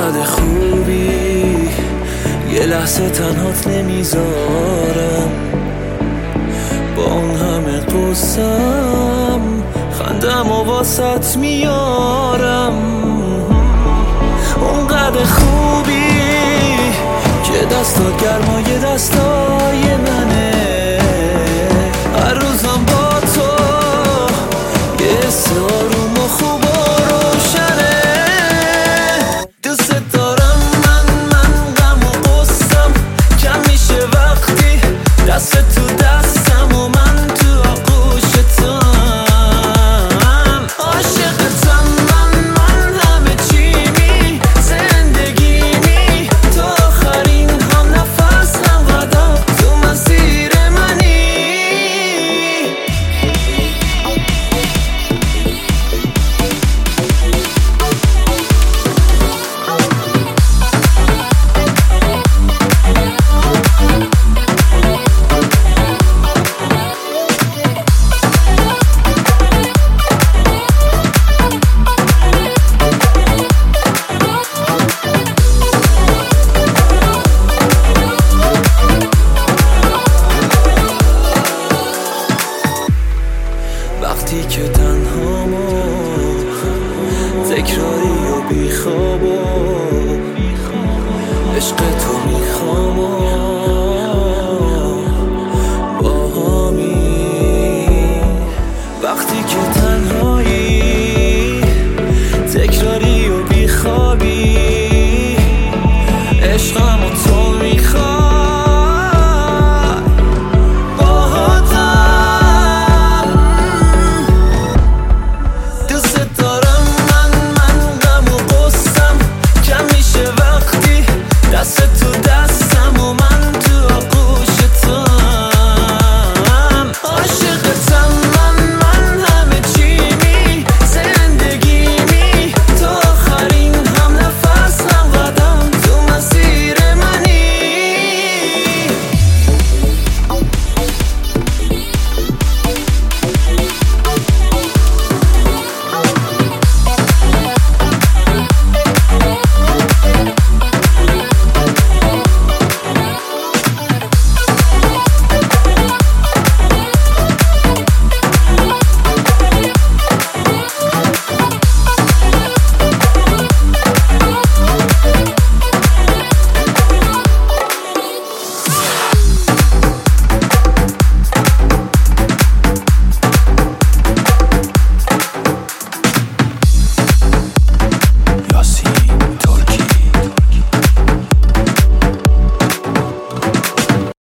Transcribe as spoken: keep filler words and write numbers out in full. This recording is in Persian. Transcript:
اونقدر خوبی یه لحظه تنهات نمیذارم، با اون همه قصم خندم و واسط میارم. اونقدر خوبی که دستات گرمای دستای منه، هر روزم با تو یه حس آروم و خوب و روشنه. دوست دارم من من غم و غصم کم میشه وقتی دست تو دستم و من تو آغوش توام. عاشقتم من من همه چیمی زندگیمی، تو آخرین هم نفس هم قدم تو مسیر منی. وقتی که تنهام و تکراری و بیخواب و عشق تو میخوام و با همی. وقتی که تنهایی تکراری و بیخوابی عشقم